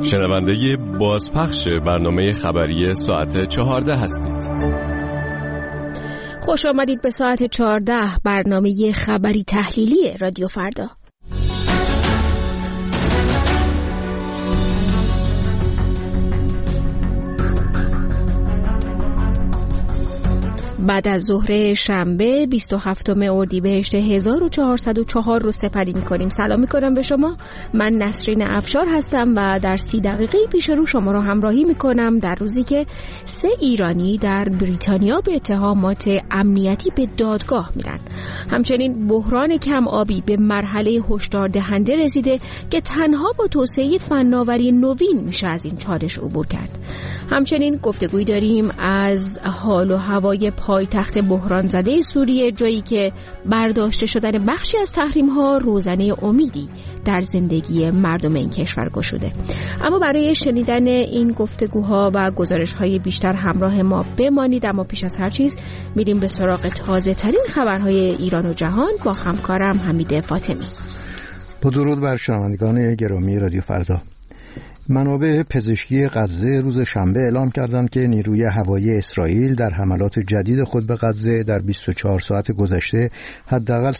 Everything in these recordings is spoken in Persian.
شنونده بازپخش برنامه خبری ساعت 14 هستید. خوش آمدید به ساعت 14 برنامه خبری تحلیلی رادیو فردا. بعد از ظهر شنبه 27 اردیبهشت 1404 رو سپری می‌کنیم. سلام می‌کنم به شما. من نسرین افشار هستم و در 30 دقیقه پیش رو شما رو همراهی می‌کنم در روزی که 3 ایرانی در بریتانیا به اتهامات امنیتی به دادگاه میرن. همچنین بحران کم آبی به مرحله هشدار دهنده رسیده که تنها با توسعه فناوری نوین میشه از این چالش عبور کرد. همچنین گفتگویی داریم از حال و هوای پایتخت بحران زده سوریه، جایی که برداشته شدن بخشی از تحریم‌ها روزنه امیدی در زندگی مردم این کشور گشوده. اما برای شنیدن این گفتگوها و گزارش‌های بیشتر همراه ما بمانید. اما پیش از هر چیز میریم به سراغ تازه‌ترین خبرهای ایران و جهان با همکارم حمید فاطمی. با درود بر شنوندگان گرامی رادیو فردا. منابع پزشکی غزه روز شنبه اعلام کردند که نیروی هوایی اسرائیل در حملات جدید خود به غزه در 24 ساعت گذشته حداقل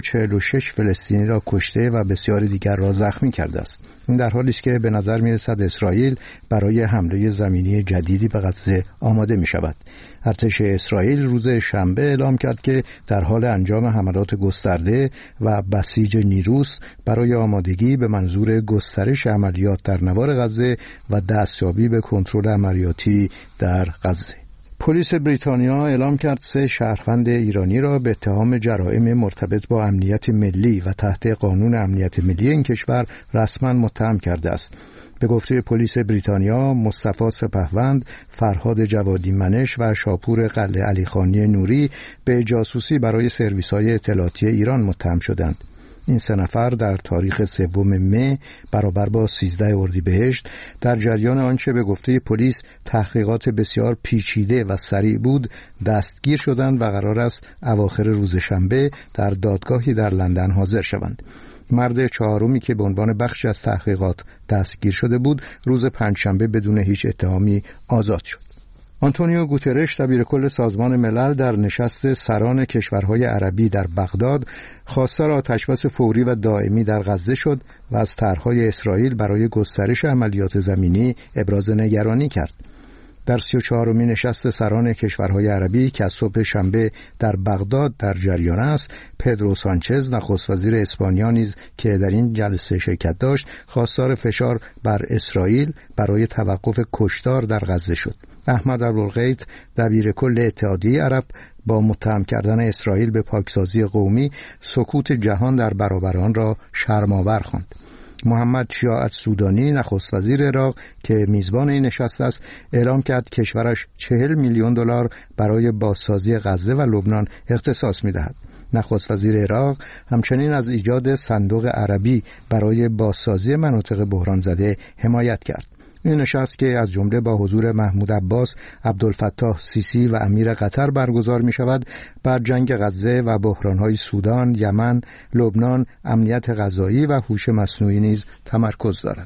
146 فلسطینی را کشته و بسیاری دیگر را زخمی کرده است. این در حالی است که به نظر می‌رسد اسرائیل برای حمله زمینی جدیدی به غزه آماده می‌شود. ارتش اسرائیل روز شنبه اعلام کرد که در حال انجام حملات گسترده و بسیج نیروست برای آمادگی به منظور گسترش عملیات در نوار غزه و دستیابی به کنترل عملیاتی در غزه. پلیس بریتانیا اعلام کرد 3 شهروند ایرانی را به اتهام جرائم مرتبط با امنیت ملی و تحت قانون امنیت ملی این کشور رسما متهم کرده است. به گفته پلیس بریتانیا، مصطفی سپهوند، فرهاد جوادی منش و شاپور قلعه علیخانی نوری به جاسوسی برای سرویس‌های اطلاعاتی ایران متهم شدند. این 3 نفر در تاریخ 3 مه برابر با 13 اردیبهشت در جریان آنچه به گفته پلیس تحقیقات بسیار پیچیده و سریع بود دستگیر شدند و قرار است اواخر روز شنبه در دادگاهی در لندن حاضر شوند. مرد 4می که به عنوان بخشی از تحقیقات دستگیر شده بود روز پنجشنبه بدون هیچ اتهامی آزاد شد. آنتونیو گوترش دبیرکل سازمان ملل در نشست سران کشورهای عربی در بغداد خواستار آتشبس فوری و دائمی در غزه شد و از طرح‌های اسرائیل برای گسترش عملیات زمینی ابراز نگرانی کرد. در 34مین نشست سران کشورهای عربی که از صبح شنبه در بغداد در جریان است، پدرو سانچز نخست وزیر اسپانیا نیز که در این جلسه شرکت داشت خواستار فشار بر اسرائیل برای توقف کشتار در غزه شد. احمد ابوالغیث دبیرکل اتحادیه عرب با متهم کردن اسرائیل به پاکسازی قومی سکوت جهان در برابر آن را شرم‌آور خواند. محمد شیاع السودانی نخست وزیر عراق که میزبان این نشست است اعلام کرد کشورش 40 میلیون دلار برای بازسازی غزه و لبنان اختصاص می‌دهد. نخست وزیر عراق همچنین از ایجاد صندوق عربی برای بازسازی مناطق بحران زده حمایت کرد. این نشست که از جمله با حضور محمود عباس، عبدالفتاح سیسی و امیر قطر برگزار می شود، بر جنگ غزه و بحران‌های سودان، یمن، لبنان، امنیت غذایی و هوش مصنوعی نیز تمرکز دارد.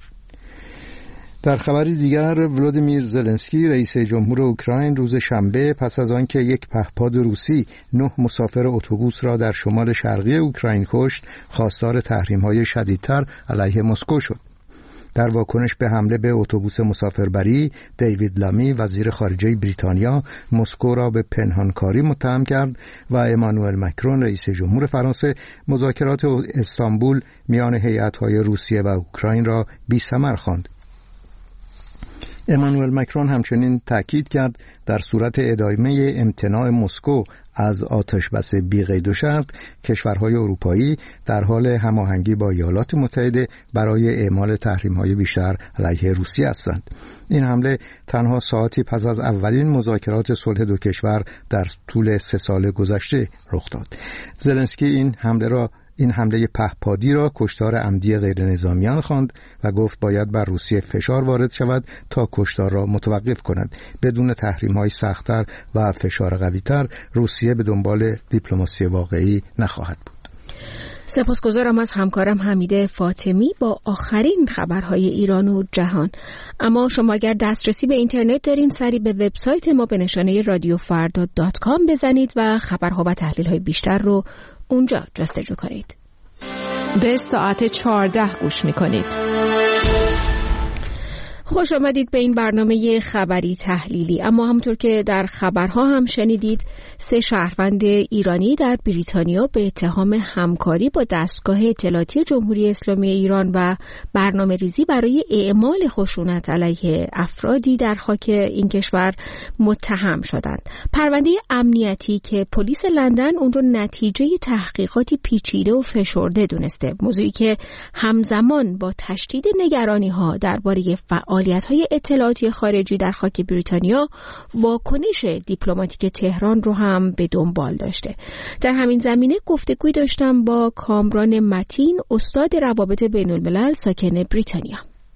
در خبری دیگر، ولودیمیر زلنسکی رئیس جمهور اوکراین روز شنبه پس از آنکه یک پهپاد روسی 9 مسافر اتوبوس را در شمال شرقی اوکراین کشت، خواستار تحریم‌های شدیدتر علیه مسکو شد. در واکنش به حمله به اتوبوس مسافربری، دیوید لامی وزیر خارجه بریتانیا مسکو را به پنهانکاری متهم کرد و امانوئل مکرون رئیس جمهور فرانسه مذاکرات استانبول میان هیئت‌های روسیه و اوکراین را بی‌ثمر خواند. امانوئل مکرون همچنین تاکید کرد در صورت ادامه امتناع مسکو از آتشبس بی‌قید و شرط، کشورهای اروپایی در حال هماهنگی با ایالات متحده برای اعمال تحریم‌های بیشتر علیه روسیه هستند. این حمله تنها ساعتی پس از اولین مذاکرات صلح 2 کشور در طول 3 سال گذشته رخ داد. زلنسکی این حمله پهپادی را کشتار عمدی غیر نظامیان خواند و گفت باید بر روسیه فشار وارد شود تا کشتار را متوقف کند. بدون تحریم‌های سخت‌تر و فشار قوی‌تر روسیه به دنبال دیپلماسی واقعی نخواهد بود. سپاسگزارم از همکارم حمید فاطمی با آخرین خبرهای ایران و جهان. اما شما اگر دسترسی به اینترنت دارین، سری به وبسایت ما به نشانه radiofarda.com بزنید و خبرها و تحلیل‌های بیشتر رو اونجا جستجو کنید. به ساعت 14 گوش می‌کنید. خوش آمدید به این برنامه خبری تحلیلی. اما همونطور که در خبرها هم شنیدید، 3 شهروند ایرانی در بریتانیا به اتهام همکاری با دستگاه اطلاعاتی جمهوری اسلامی ایران و برنامه ریزی برای اعمال خشونت علیه افرادی در خاک این کشور متهم شدند. پرونده امنیتی که پلیس لندن اون رو نتیجه تحقیقاتی پیچیده و فشرده دونسته، موضوعی که همزمان با تشدید نگرانی‌ها درباره فعالیت‌های اطلاعاتی خارجی در خاک بریتانیا، واکنش دیپلماتیک تهران رو هم به دنبال داشته. در همین زمینه گفتگوی داشتم با کامران متین، استاد روابط بین‌الملل ساکن بریتانیا.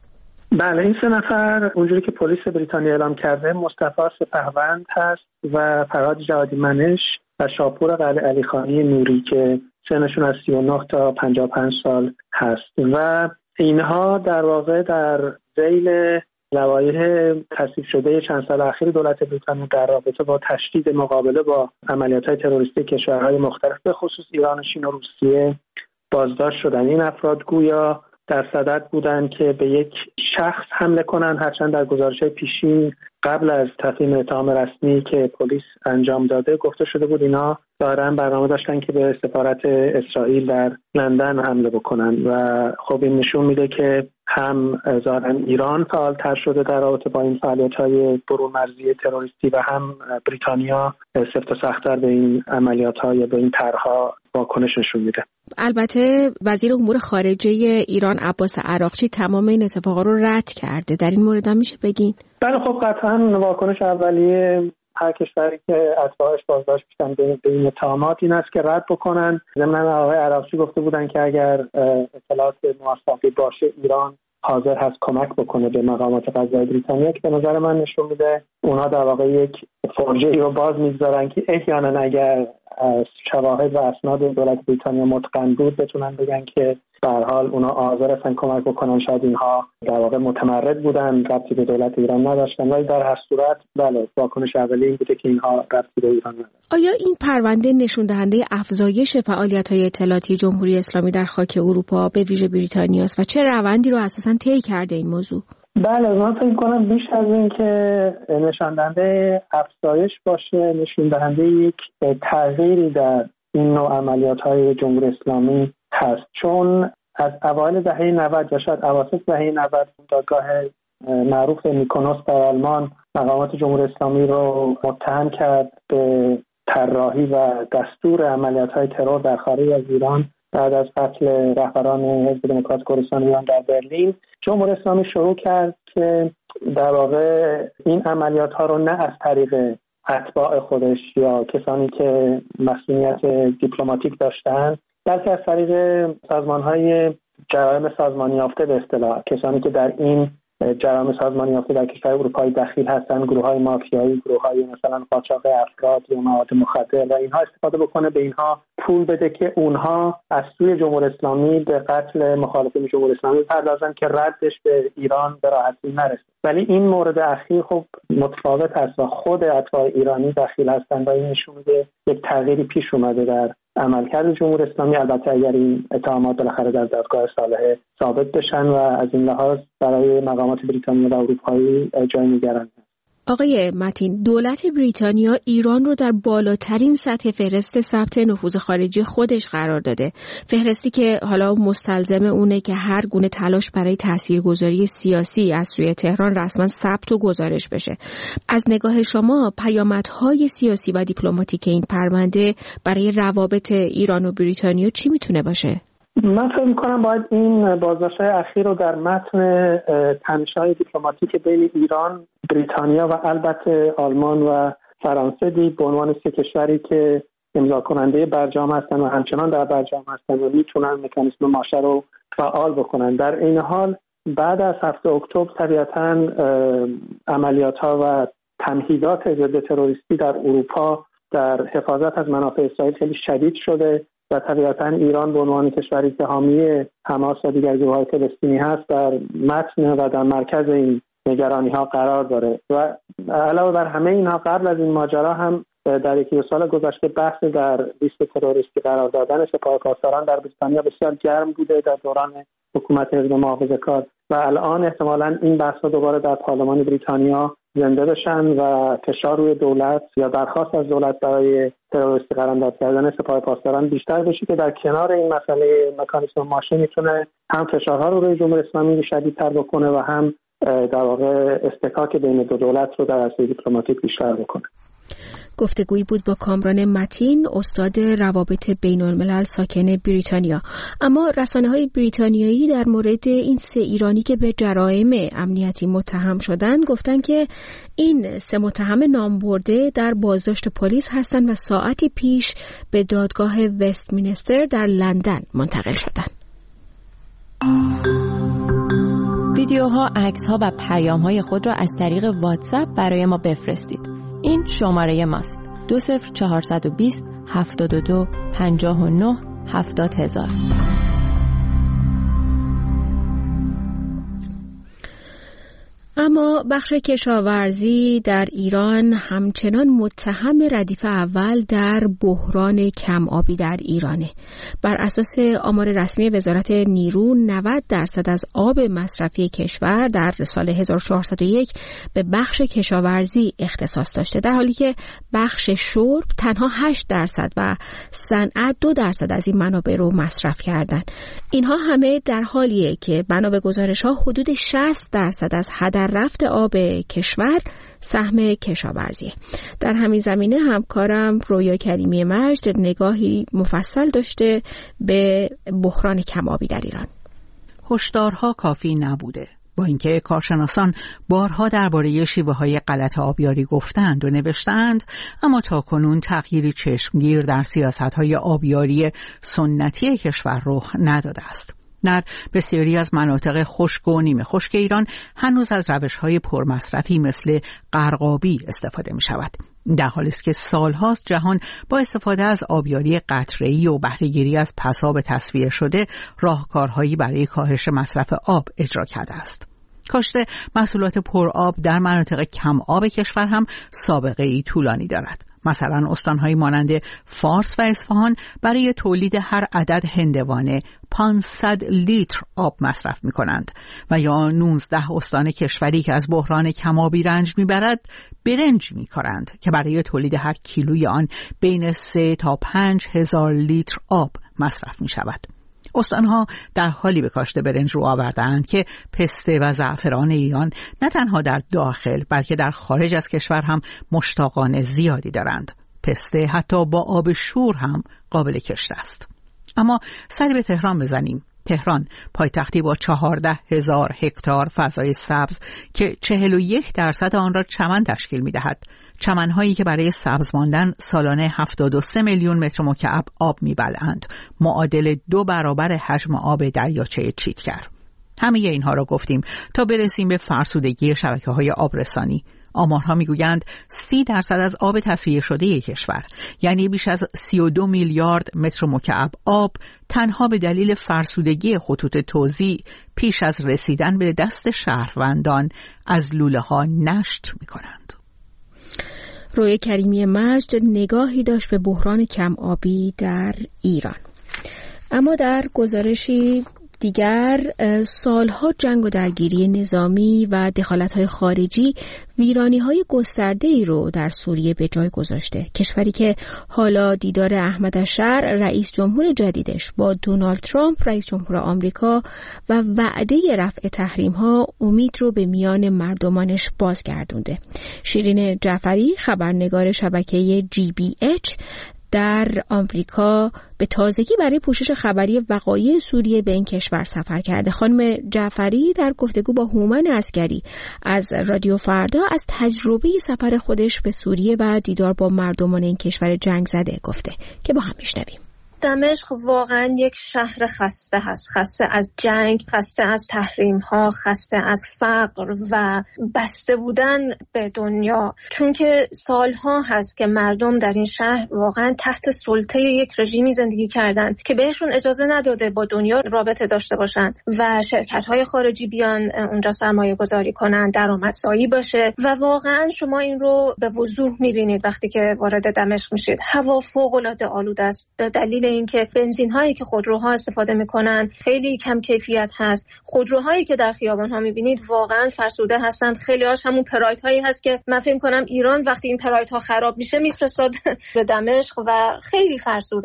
بله، این 3 نفر اونجوری که پلیس بریتانیا اعلام کرده مصطفی سپهوند هست و فرهاد جوادی منش و شاپور قلعه علیخانی نوری که سنشون از 39 تا 55 سال هست و اینها در واقع در ذیل لوایح تصویب شده چند سال اخیر دولت بریتانیا در رابطه با تشدید مقابله با عملیات‌های تروریستی کشورهای مختلف به خصوص ایران، چین و روسیه بازداشت شدن. این افراد گویا در صدد بودند که به یک شخص حمله کنند، هرچند در گزارش‌های پیشین قبل از تفهیم اتهام رسمی که پلیس انجام داده گفته شده بود اینا دارن برنامه داشتن که به سفارت اسرائیل در لندن حمله بکنن و خب این نشون میده که هم ظاهراً ایران فعال‌تر شده در رابطه با این فعالیت‌های برون مرزی تروریستی و هم بریتانیا سفت و سخت‌تر به این عملیات‌ها یا به این طرح‌ها واکنش نشون میده. البته وزیر امور خارجه ایران عباس عراقچی تمام این اتفاقا رو رد کرده. در این مورد هم میشه بگین؟ بله، خب قطعاً واکنش اولیه هر کشوری که اتباعش بازداشت میشن به این اتهامات این است که رد بکنن. ضمن آقای عراقچی گفته بودن که اگر اطلاعات موثقی باشه ایران حاضر هست کمک بکنه به مقامات قضایی بریتانیا، که به نظر من نشون میده اونا در واقع یک فرجه‌ای رو باز میگذارن که احیانا اگر شواهد و اسناد دولت بریتانیا متقن بود بتونن بگن که به هر حال اونا حاضر هستن کمک بکنن. شاید اینها در واقع متمرد بودن، ربطی به دولت ایران نداشتن، ولی در هر صورت بله واکنش اولیه این بوده که اینها ربطی به ایران نداشتن. آیا این پرونده نشون دهنده افزایش فعالیت‌های اطلاعاتی جمهوری اسلامی در خاک اروپا به ویژه بریتانیا است و چه روندی رو اساساً طی کرده این موضوع؟ بله، من فکر کنم بیش از این که نشان دهنده افزایش باشه، نشون دهنده یک تغییری در این نوع عملیات‌های جمهوری اسلامی هست، چون از اوایل دهه 90 یا شاید اواسط دهه 90 دادگاه معروف میکونوس در آلمان مقامات جمهوری اسلامی رو متهم کرد به طراحی و دستور عملیات‌های ترور در خارج از ایران بعد از قتل رهبران حزب دموکرات کردستان ایران در برلین. جمهوری اسلامی شروع کرد که در واقع این عملیات‌ها رو نه از طریق اتباع خودش یا کسانی که مسئولیت دیپلماتیک داشتن، بلکه از طریق سازمان‌های جرایم سازمانی یافته به اصطلاح، کسانی که در این جرایم سازمانی یافته در کشور اروپایی دخیل هستند، گروه‌های مافیایی، گروه‌های مثلا قاچاق افراد یا مواد مخدر و اینها استفاده بکنه، به اینها پول بده که اونها از سوی جمهوری اسلامی به قتل مخالفین جمهوری اسلامی پردازن که ردش به ایران به راحتی نرسه. ولی این مورد اخیر خب متفاوت است و خود اتباع ایرانی دخیل هستند و این نشون میده یک تغییری پیش اومده در عملکرد جمهوری اسلامی. البته اگر این اتهامات بالاخره در دادگاه صالحه ثابت بشن و از این لحاظ برای مقامات بریتانیا و اروپایی جای نگرانی است. آقای متین، دولت بریتانیا ایران رو در بالاترین سطح فهرست ثبت نفوذ خارجی خودش قرار داده. فهرستی که حالا مستلزم اونه که هر گونه تلاش برای تاثیرگذاری سیاسی از سوی تهران رسما ثبت و گزارش بشه. از نگاه شما پیامدهای سیاسی و دیپلماتیک این پرونده برای روابط ایران و بریتانیا چی میتونه باشه؟ من فکر می‌کنم باید این بازداشت‌های اخیر رو در متن تنش‌های دیپلماتیک بین ایران، بریتانیا و البته آلمان و فرانسه دید به عنوان 3 کشوری که امضا کننده برجام هستن و همچنان در برجام هستن و میتونن مکانیسم ماشه رو فعال بکنن. در این حال بعد از 7 اکتبر طبیعتاً عملیات‌ها و تمهیدات ضد تروریستی در اروپا در حفاظت از منافع اسرائیل خیلی شدید شده و طبیعتاً ایران به عنوان کشوری که حامی حماس و دیگر گروه‌های فلسطینی هست در متن و در مرکز این نگرانی‌ها قرار داره. و علاوه بر همه اینها قبل از این ماجرا هم در 1 سال گذشته بحث در لیست تروریستی قرار دادن سپاهپاسداران در بریتانیا بسیار گرم بوده در دوران حکومت حزب محافظه‌کار و الان احتمالاً این بحث‌ها دوباره در پارلمان بریتانیا زنده بشن و فشار روی دولت یا درخواست از دولت برای تروریستی قرارداد کردن سپاهپاسداران بیشتر بشه که در کنار این مسئله مکانیسم ماشه میتونه هم فشارها رو روی جمهوری اسلامی شدیدتر بکنه و هم در واقع اصطکاک بین دو دولت رو در عرصه دیپلماتیک بیشتر بکنه. گفتگویی بود با کامران متین، استاد روابط بین الملل ساکن بریتانیا. اما رسانه‌های بریتانیایی در مورد این 3 ایرانی که به جرایم امنیتی متهم شدن گفتن که این 3 متهم نامبرده در بازداشت پلیس هستند و ساعتی پیش به دادگاه وستمینستر در لندن منتقل شدند. ویدیوها، عکس‌ها و پیام‌های خود را از طریق واتساپ برای ما بفرستید. این شماره ماست: 20420 72 59 70000. اما بخش کشاورزی در ایران همچنان متهم ردیف اول در بحران کم آبی در ایرانه. بر اساس آمار رسمی وزارت نیرو 90% از آب مصرفی کشور در سال 1401 به بخش کشاورزی اختصاص داشته، در حالی که بخش شرب تنها 8% و صنعت 2% از این منابع رو مصرف کردن. اینها همه در حالیه که بنا به گزارش‌ها حدود 60% از هدر رفت آب کشور سهم کشاورزیه. در همین زمینه همکارم رویا کریمی مجد نگاهی مفصل داشته به بحران کم آبی در ایران. هشدارها کافی نبوده. با اینکه کارشناسان بارها درباره شیوه‌های غلط آبیاری گفتند و نوشتند، اما تاکنون تغییری چشمگیر در سیاست‌های آبیاری سنتی کشور رخ نداده است. در بسیاری از مناطق خشک و نیمه خشک ایران هنوز از روش‌های پرمصرفی مثل غرقابی استفاده می‌شود. در حالی است که سال‌هاست جهان با استفاده از آبیاری قطره‌ای و بهره‌گیری از پساب تصفیه شده راهکارهایی برای کاهش مصرف آب اجرا کرده است. کاشت محصولات پرآب در مناطق کم آب کشور هم سابقه‌ای طولانی دارد. مثلا استان‌های مانند فارس و اصفهان برای تولید هر عدد هندوانه 500 لیتر آب مصرف می‌کنند و یا 19 استان کشوری که از بحران کم‌آبی رنج می‌برد برنج می‌کارند که برای تولید هر کیلوی آن بین 3 تا 5 هزار لیتر آب مصرف می‌شود. استانها در حالی به کاشت برنج رو آوردند که پسته و زعفران ایران نه تنها در داخل بلکه در خارج از کشور هم مشتاقان زیادی دارند. پسته حتی با آب شور هم قابل کشت است. اما سری به تهران بزنیم. تهران پایتختی با 14,000 هکتار فضای سبز که 41% آن را چمن تشکیل می‌دهد. چمن‌هایی که برای سبز ماندن سالانه 73 میلیون متر مکعب آب می‌بلعند، معادل 2 برابر حجم آب دریاچه چیتگر. همه اینها را گفتیم تا برسیم به فرسودگی شبکه‌های آبرسانی. آمارها میگویند 30% از آب تصفیه شده کشور، یعنی بیش از 32 میلیارد متر مکعب آب، تنها به دلیل فرسودگی خطوط توزیع پیش از رسیدن به دست شهروندان از لوله‌ها نشت می‌کنند. روی کریمی مجد نگاهی داشت به بحران کم آبی در ایران. اما در گزارشی دیگر، سالها جنگ و درگیری نظامی و دخالت‌های خارجی ویرانی‌های گسترده‌ای رو در سوریه به جای گذاشته. کشوری که حالا دیدار احمد الشر رئیس جمهور جدیدش با دونالد ترامپ رئیس جمهور آمریکا و وعده رفع تحریم‌ها امید رو به میان مردمانش بازگردونده. شیرین جعفری، خبرنگار شبکه GBH در آمریکا، به تازگی برای پوشش خبری وقایع سوریه به این کشور سفر کرده. خانم جعفری در گفتگو با هومن عسگری از رادیو فردا از تجربه سفر خودش به سوریه و دیدار با مردمان این کشور جنگ زده گفته که با هم میشنویم. دمشق واقعا یک شهر خسته هست، خسته از جنگ، خسته از تحریم ها، خسته از فقر و بسته بودن به دنیا، چون که سالها هست که مردم در این شهر واقعا تحت سلطه یک رژیمی زندگی کردند که بهشون اجازه نداده با دنیا رابطه داشته باشند و شرکت های خارجی بیان اونجا سرمایه گذاری کنن، درآمدزایی باشه و واقعا شما این رو به وضوح میبینید وقتی که وارد دمشق میشید. هوا فوق العاده آلوده است به دلیل اینکه بنزین هایی که خودروها استفاده میکنن خیلی کم کیفیت هست. خودروهایی که در خیابان ها میبینید واقعا فرسوده هستن. خیلی هاش همون پراید هایی هست که من فکر کنم ایران وقتی این پراید ها خراب میشه میفرستاد به دمشق و خیلی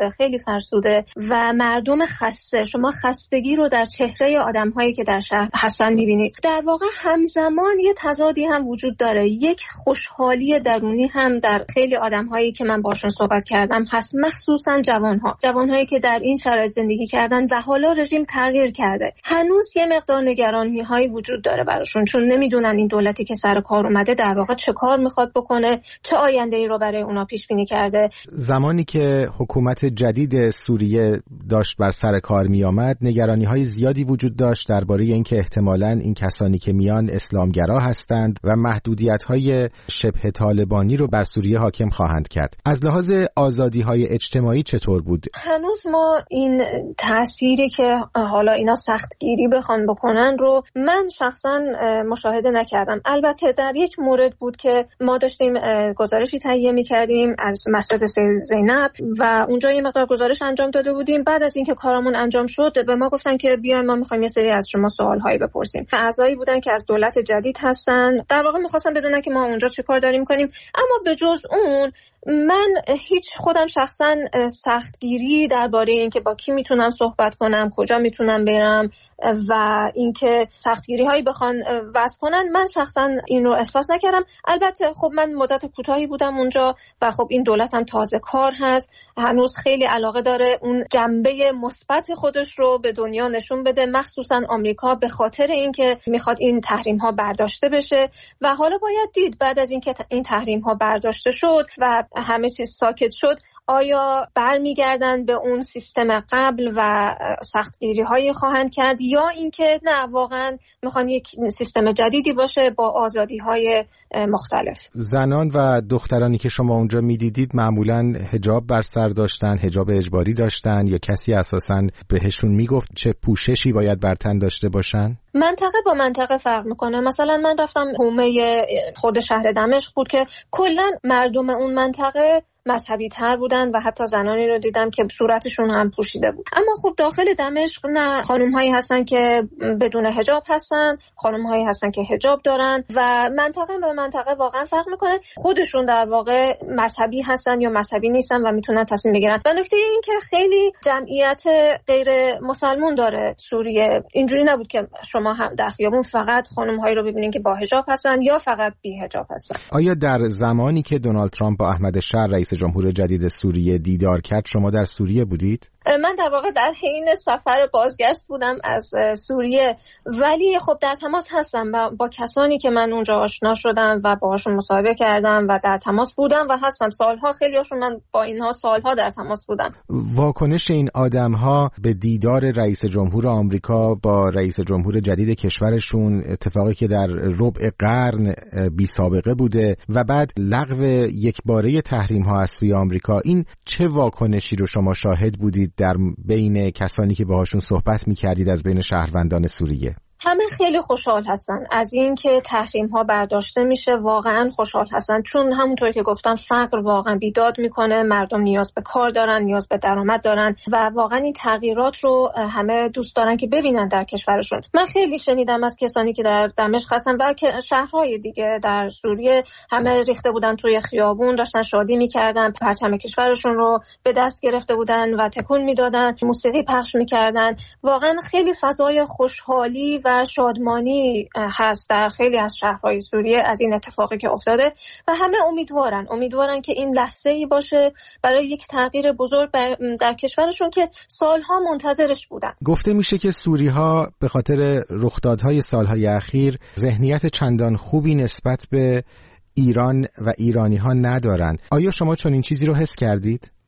فرسوده و مردم خسته. شما خستگی رو در چهره آدم هایی که در شهر هستن میبینید. در واقع همزمان یه تضادی هم وجود داره، یک خوشحالی درونی هم در خیلی آدم هایی که من باشون صحبت کردم هست، مخصوصا جوانهایی که در این شرایط زندگی کردن و حالا رژیم تغییر کرده. هنوز یه مقدار نگرانی هایی وجود داره براشون، چون نمیدونن این دولتی که سر کار اومده در واقع چه کار میخواد بکنه، چه آینده‌ای رو برای اونا پیش بینی کرده. زمانی که حکومت جدید سوریه داشت بر سر کار می آمد، نگرانی های زیادی وجود داشت درباره اینکه احتمالاً این کسانی که میان اسلامگرا هستند و محدودیت های شبه طالبانی رو بر سوریه حاکم خواهند کرد. از لحاظ آزادی های اجتماعی چطور بود؟ هنوز ما این تأثیری که حالا اینا سختگیری بخوان بکنن رو من شخصا مشاهده نکردم. البته در یک مورد بود که ما داشتیم گزارشی تهیه می‌کردیم از مسجد زینب و اونجا یه مقدار گزارش انجام داده بودیم. بعد از اینکه کارمون انجام شد به ما گفتن که بیاین ما می‌خوایم یه سری از شما سوال‌هایی بپرسیم. اعضایی بودن که از دولت جدید هستن، در واقع می‌خواستن بدونن که ما اونجا چه کار داریم کنیم. اما به جز اون من هیچ خودم شخصا سختگیری درباره اینکه با کی میتونم صحبت کنم، کجا میتونم برم و اینکه سختگیری هایی بخوان وضع کنن، من شخصا این رو احساس نکردم. البته خب من مدت کوتاهی بودم اونجا و خب این دولت هم تازه کار هست، هنوز خیلی علاقه داره اون جنبه مثبت خودش رو به دنیا نشون بده، مخصوصا آمریکا، به خاطر اینکه میخواد این تحریم ها برداشته بشه و حالا باید دید بعد از اینکه این تحریم ها برداشته شد و همه چیز ساکت شد آیا برمیگردن به اون سیستم قبل و سختگیری هایی خواهند کرد یا اینکه نه واقعا میخوان یک سیستم جدیدی باشه با آزادی های مختلف. زنان و دخترانی که شما اونجا میدیدید معمولاً حجاب بر سر داشتن، حجاب اجباری داشتن یا کسی اساساً بهشون میگفت چه پوششی باید بر تن داشته باشن؟ منطقه با منطقه فرق میکنه. مثلا من رفتم حومه خود شهر دمشق بود که کلا مردم اون منطقه مذهبی تر بودن و حتی زنانی رو دیدم که صورتشون هم پوشیده بود. اما خب داخل دمشق نه، خانم هایی هستن که بدون حجاب هستن، خانم هایی هستن که حجاب دارن و منطقه به منطقه واقعا فرق میکنه. خودشون در واقع مذهبی هستن یا مذهبی نیستن و میتونن تصمیم بگیرن. و نکته این که خیلی جمعیت غیر مسلمون داره سوریه. اینجوری نبود که شما هم در خیابون فقط خانم هایی رو ببینین که با حجاب هستن یا فقط بی حجاب هستن. آیا در زمانی که دونالد ترامپ با احمد شهر رئیس جمهور جدید سوریه دیدار کرد شما در سوریه بودید؟ من در واقع در حین سفر بازگشت بودم از سوریه، ولی خب در تماس هستم و با کسانی که من اونجا آشنا شدم و باهاشون مصاحبه کردم و در تماس بودم و هستم سالها. خیلیاشون من با اینها سالها در تماس بودم. واکنش این آدم‌ها به دیدار رئیس جمهور آمریکا با رئیس جمهور جدید کشورشون، اتفاقی که در ربع قرن بی سابقه بوده و بعد لغو یکباره تحریم‌ها از سوی آمریکا، این چه واکنشی رو شما شاهد بودید در بین کسانی که باهاشون صحبت می‌کردید از بین شهروندان سوریه؟ همه خیلی خوشحال هستن از این که تحریم ها برداشته میشه، واقعا خوشحال هستن، چون همونطور که گفتم فقر واقعا بیداد میکنه، مردم نیاز به کار دارن، نیاز به درآمد دارن و واقعا این تغییرات رو همه دوست دارن که ببینن در کشورشون. من خیلی شنیدم از کسانی که در دمشق هستن و شهرهای دیگه در سوریه، همه ریخته بودن توی خیابون، داشتن شادی میکردن، پرچم کشورشون رو به دست گرفته بودن و تکون میدادن، موسیقی پخش میکردن. واقعا خیلی فضای خوشحالی و شادمانی هست در خیلی از شهرهای سوریه از این اتفاقی که افتاده و همه امیدوارن که این لحظه‌ای باشه برای یک تغییر بزرگ در کشورشون که سالها منتظرش بودن. گفته میشه که سوری‌ها به خاطر رخدادهای سالهای اخیر ذهنیت چندان خوبی نسبت به ایران و ایرانی‌ها ندارن. آیا شما چون این چیزی رو حس کردید؟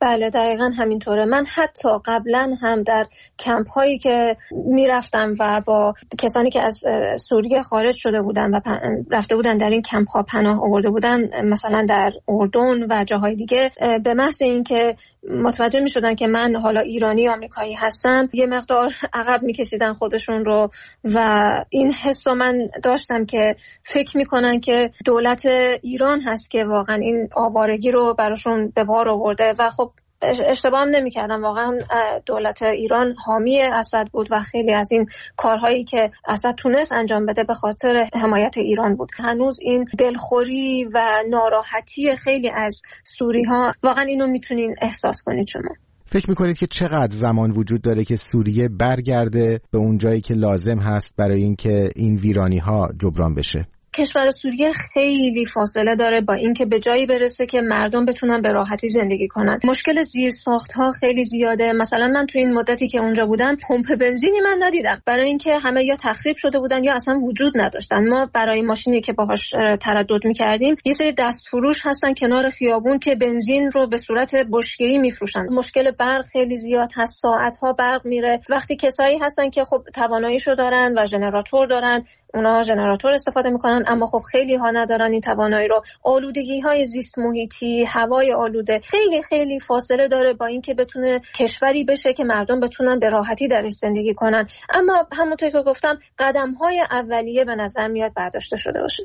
بله دقیقاً همینطوره. من حتی قبلا هم در کمپ هایی که میرفتم و با کسانی که از سوریه خارج شده بودن و رفته بودن در این کمپ ها پناه آورده بودن، مثلا در اردن و جاهای دیگه، به محض اینکه متوجه میشدن که من حالا ایرانی آمریکایی هستم، یه مقدار عقب میکشیدن خودشون رو و این حس رو من داشتم که فکر میکنن که دولت ایران هست که واقعا این آوارگی رو براشون به بار آورده و خب اشتباه هم نمی‌کردم. واقعا دولت ایران حامی اسد بود و خیلی از این کارهایی که اسد تونست انجام بده به خاطر حمایت ایران بود. هنوز این دلخوری و ناراحتی خیلی از سوری‌ها، واقعا اینو میتونین احساس کنید شما. فکر میکنید که چقدر زمان وجود داره که سوریه برگرده به اون جایی که لازم هست برای اینکه این ویرانی‌ها جبران بشه؟ کشور سوریه خیلی فاصله داره با اینکه به جایی برسه که مردم بتونن به راحتی زندگی کنن. مشکل زیرساخت‌ها خیلی زیاده. مثلا من تو این مدتی که اونجا بودم پمپ بنزینی من ندیدم، برای اینکه همه یا تخریب شده بودن یا اصلا وجود نداشتن. ما برای ماشینی که باهاش تردد می‌کردیم یه سری دستفروش هستن کنار خیابون که بنزین رو به صورت بشکه‌ای میفروشن. مشکل برق خیلی زیاد هست، ساعت‌ها برق میره. وقتی کسایی هستن که خب تواناییشو دارن و ژنراتور دارن، اونا ژنراتور استفاده میکنن، اما خب خیلی ها ندارن این توانایی رو. آلودگی های زیست محیطی، هوای آلوده خیلی خیلی فاصله داره با اینکه بتونه کشوری بشه که مردم بتونن به راحتی درش زندگی کنن. اما همونطور که گفتم قدم های اولیه به نظر میاد برداشته شده باشه.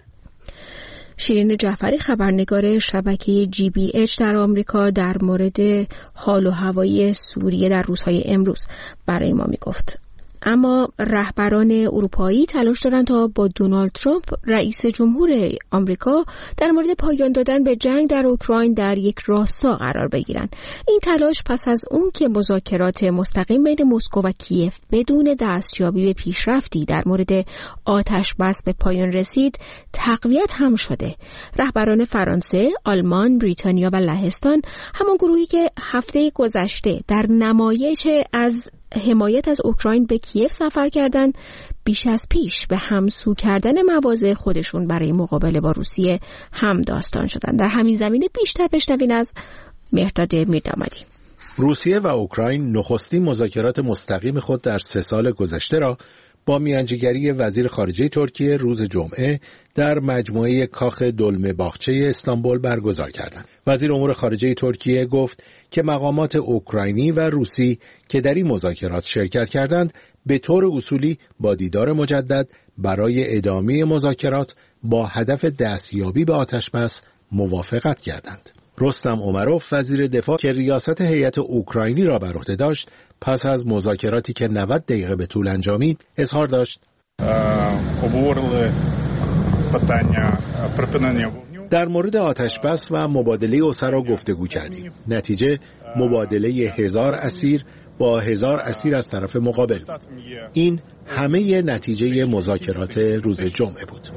شیرین جعفری، خبرنگار شبکه GBH در آمریکا، در مورد حال و هوای سوریه در روزهای امروز برای ما میگفت. اما رهبران اروپایی تلاش دارند تا با دونالد ترامپ رئیس جمهور آمریکا در مورد پایان دادن به جنگ در اوکراین در یک راستا قرار بگیرند. این تلاش پس از اون که مذاکرات مستقیم بین مسکو و کیف بدون دستیابی به پیشرفتی در مورد آتش بس به پایان رسید، تقویت هم شده. رهبران فرانسه، آلمان، بریتانیا و لهستان، همان گروهی که هفته گذشته در نمایش از حمایت از اوکراین به کیف سفر کردند، بیش از پیش به همسو کردن مواضع خودشون برای مقابله با روسیه هم داستان شدن. در همین زمینه بیشتر بشنوین از مهرداد میردامادی. روسیه و اوکراین نخستین مذاکرات مستقیم خود در 3 سال گذشته را با میانجیگری وزیر خارجه ترکیه روز جمعه در مجموعه کاخ دلمه باغچه استانبول برگزار کردند. وزیر امور خارجه ترکیه گفت که مقامات اوکراینی و روسی که در این مذاکرات شرکت کردند به طور اصولی با دیدار مجدد برای ادامه مذاکرات با هدف دستیابی به آتشبس موافقت کردند. رستم امروف وزیر دفاع که ریاست هیئت اوکراینی را بر عهده داشت، پس از مذاکراتی که 90 دقیقه به طول انجامید اظهار داشت در مورد آتشبس و مبادله اسرا گفتگو کردیم. نتیجه مبادله 1000 اسیر با 1000 اسیر از طرف مقابل بود. این همه نتیجه مذاکرات روز جمعه بود.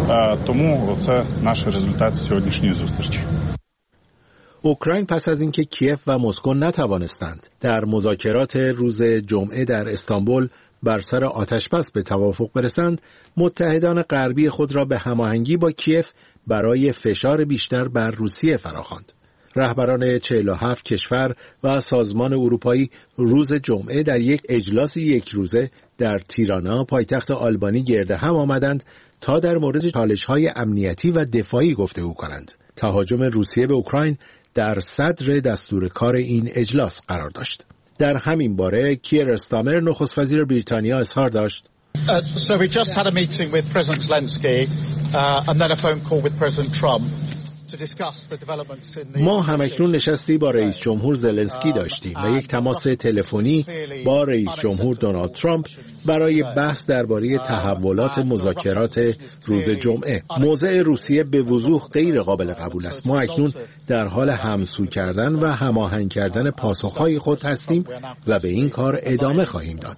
اوکراین پس از اینکه کیف و مسکو نتوانستند در مذاکرات روز جمعه در استانبول بر سر آتشبس به توافق برسند، متحدان غربی خود را به هماهنگی با کیف برای فشار بیشتر بر روسیه فراخواند. رهبران 47 کشور و سازمان اروپایی روز جمعه در یک اجلاس یک روزه در تیرانا پایتخت آلبانی گرد هم آمدند تا در مورد چالش‌های امنیتی و دفاعی گفتگو کنند. تهاجم روسیه به اوکراین در صدر دستور کار این اجلاس قرار داشت. در همین باره کیر استامر نخست وزیر بریتانیا اظهار داشت So we just had a meeting with President Zelensky and then a phone call with President Trump. ما همکنون نشستی با رئیس جمهور زلنسکی داشتیم و یک تماس تلفنی با رئیس جمهور دونالد ترامپ برای بحث درباره تحولات مذاکرات روز جمعه. موضع روسیه به وضوح غیر قابل قبول است. ما اکنون در حال همسو کردن و هماهنگ کردن پاسخهای خود هستیم و به این کار ادامه خواهیم داد.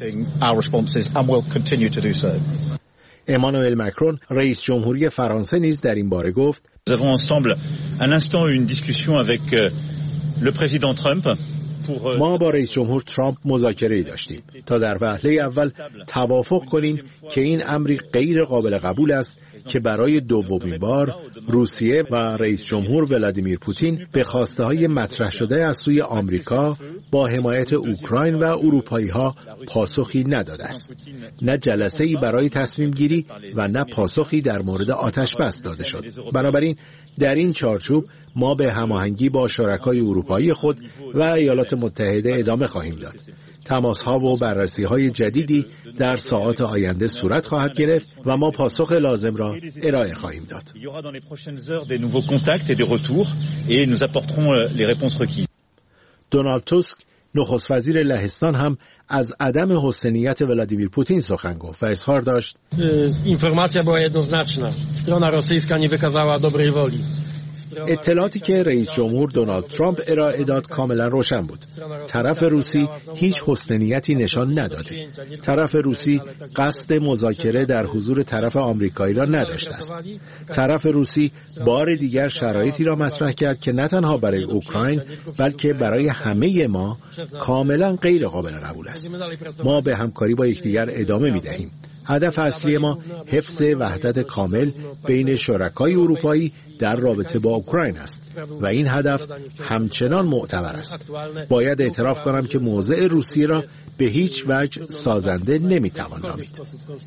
امانوئل مکرون رئیس جمهوری فرانسه نیز در این باره گفت Nous avons ensemble un instant eu une discussion avec le président Trump ما با رئیس جمهور ترامپ مذاکره‌ای داشتیم تا در وهله اول توافق کنیم که این امری غیر قابل قبول است که برای دومین بار روسیه و رئیس جمهور ولادیمیر پوتین به خواسته‌های مطرح شده از سوی آمریکا با حمایت اوکراین و اروپایی‌ها پاسخی نداده است. نه جلسه‌ای برای تصمیم گیری و نه پاسخی در مورد آتش بس داده شد. بنابراین در این چارچوب ما به هماهنگی با شرکای اروپایی خود و ایالات متحده ادامه خواهیم داد. تماس‌ها و بررسی‌های جدیدی در ساعات آینده صورت خواهد گرفت و ما پاسخ لازم را ارائه خواهیم داد. دونالد توسک نخست وزیر لهستان هم از عدم حسنیت ولادیمیر پوتین سخن گفت و اظهار داشت informacja była jednoznaczna. Strona rosyjska nie wykazała dobrej woli. اطلاعاتی که رئیس جمهور دونالد ترامپ ارائه داد کاملا روشن بود. طرف روسی هیچ حسنیتی نشان نداده. طرف روسی قصد مذاکره در حضور طرف آمریکایی را نداشته است. طرف روسی بار دیگر شرایطی را مطرح کرد که نه تنها برای اوکراین بلکه برای همه ما کاملا غیر قابل قبول است. ما به همکاری با یکدیگر ادامه می‌دهیم. هدف اصلی ما حفظ وحدت کامل بین شرکای اروپایی در رابطه با اوکراین است و این هدف همچنان معتبر است. باید اعتراف کنم که موضع روسیه را به هیچ وجه سازنده نمیتوان نامید.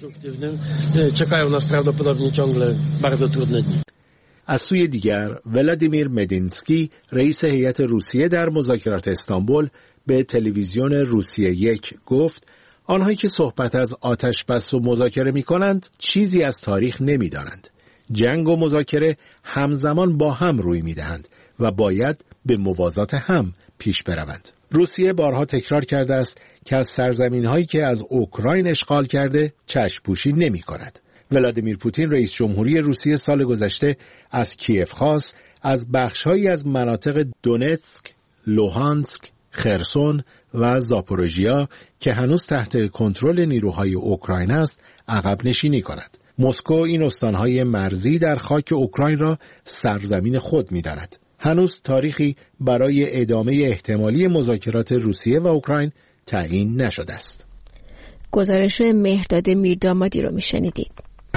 از سوی دیگر ولادیمیر مدینسکی رئیس هیئت روسیه در مذاکرات استانبول به تلویزیون روسیه 1 گفت آنهایی که صحبت از آتش بس و مذاکره می کنند چیزی از تاریخ نمی دانند. جنگ و مذاکره همزمان با هم روی می دهند و باید به موازات هم پیش بروند. روسیه بارها تکرار کرده است که از سرزمین هایی که از اوکراین اشغال کرده چشم‌پوشی نمی کند. ولادیمیر پوتین رئیس جمهوری روسیه سال گذشته از کیف خواست از بخش‌هایی از مناطق دونتسک، لوهانسک، خرسون و زاپوروژیا که هنوز تحت کنترل نیروهای اوکراین است عقب نشینی کند. مسکو این استانهای مرزی در خاک اوکراین را سرزمین خود می‌داند. هنوز تاریخی برای ادامه احتمالی مذاکرات روسیه و اوکراین تعیین نشده است. گزارش مهرداد میردامادی رو میشنیدید.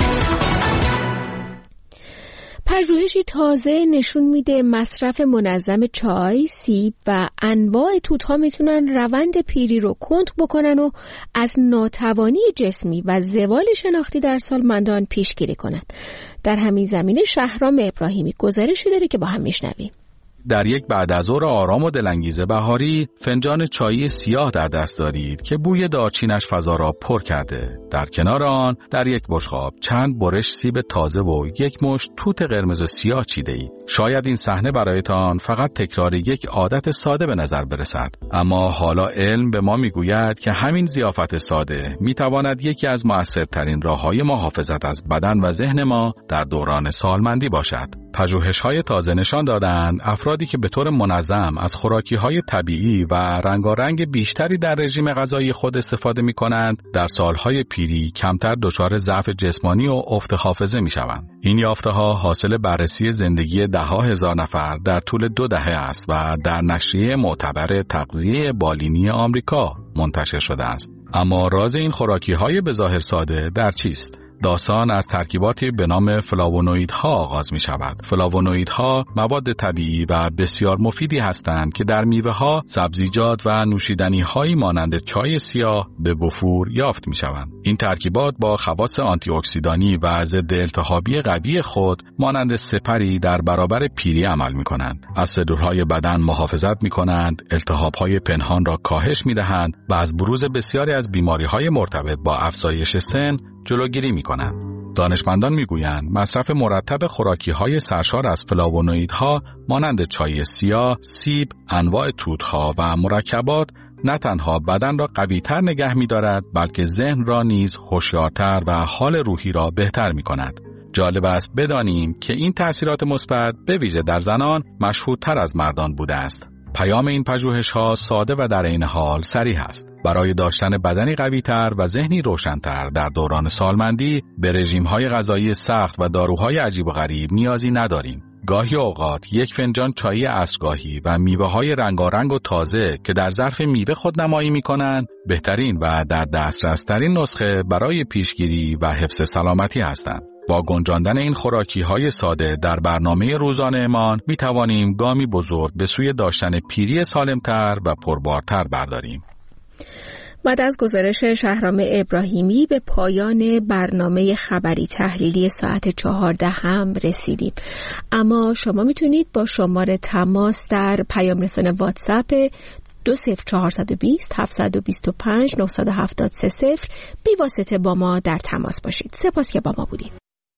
پژوهشی تازه نشون میده مصرف منظم چای، سیب و انواع توت‌ها میتونن روند پیری رو کند بکنن و از ناتوانی جسمی و زوال شناختی در سالمندان پیشگیری کنن. در همین زمینه شهرام ابراهیمی گزارشی داره که با هم میشنویم. در یک بعد از ظهر آرام و دلانگیز بهاری فنجان چای سیاه در دست دارید که بوی دارچینش فضا را پر کرده. در کنار آن در یک بشقاب چند برش سیب تازه و یک مشت توت قرمز سیاه چیده‌اید. شاید این صحنه برایتان فقط تکرار یک عادت ساده به نظر برسد، اما حالا علم به ما میگوید که همین ضیافت ساده میتواند یکی از مؤثرترین راه‌های محافظت از بدن و ذهن ما در دوران سالمندی باشد. پژوهش‌های تازه نشان دادند افرادی که به طور منظم از خوراکی‌های طبیعی و رنگارنگ بیشتری در رژیم غذایی خود استفاده می‌کنند، در سالهای پیری کمتر دچار ضعف جسمانی و افت حافظه می‌شوند. این یافته‌ها حاصل بررسی زندگی ده‌ها هزار نفر در طول 2 دهه است و در نشریه معتبر تغذیه بالینی آمریکا منتشر شده است. اما راز این خوراکی‌های به ظاهر ساده در چیست؟ داستان از ترکیباتی به نام فلاوونوئیدها آغاز می شود. فلاوونوئیدها مواد طبیعی و بسیار مفیدی هستند که در میوه‌ها، سبزیجات و نوشیدنی‌هایی مانند چای سیاه به وفور یافت می شوند. این ترکیبات با خواص آنتی اکسیدانی و ضد التهابی قوی خود مانند سپری در برابر پیری عمل می کنند. از سلول‌های بدن محافظت می کنند، التهاب‌های پنهان را کاهش می دهند و از بروز بسیاری از بیماری‌های مرتبط با افزایش سن جلوگیری می‌کنند. دانشمندان می‌گویند مصرف مرتب خوراکی‌های سرشار از فلاوونوئیدها مانند چای سیاه، سیب، انواع توت‌ها و مرکبات نه تنها بدن را قوی‌تر نگه می‌دارد، بلکه ذهن را نیز هوشیارتر و حال روحی را بهتر می‌کند. جالب است بدانیم که این تأثیرات مثبت به ویژه در زنان مشهودتر از مردان بوده است. پیام این پژوهش‌ها ساده و در عین حال صریح است. برای داشتن بدنی قوی‌تر و ذهنی روشن‌تر در دوران سالمندی به رژیم‌های غذایی سخت و داروهای عجیب و غریب نیازی نداریم. گاهی اوقات یک فنجان چای عصرگاهی و میوه‌های رنگارنگ و تازه که در ظرف میوه خودنمایی می‌کنند بهترین و در دسترس‌ترین نسخه برای پیشگیری و حفظ سلامتی هستند. با گنجاندن این خوراکی‌های ساده در برنامه روزانه‌مان می‌توانیم گامی بزرگ به سوی داشتن پیری سالم‌تر و پربارتر برداریم. بعد از گزارش شهرام ابراهیمی به پایان برنامه خبری تحلیلی ساعت 14 هم رسیدیم. اما شما میتونید با شماره تماس در پیام رسان واتساپ 20420 725 970 بی واسطه با ما در تماس باشید. سپاس که با ما بودید.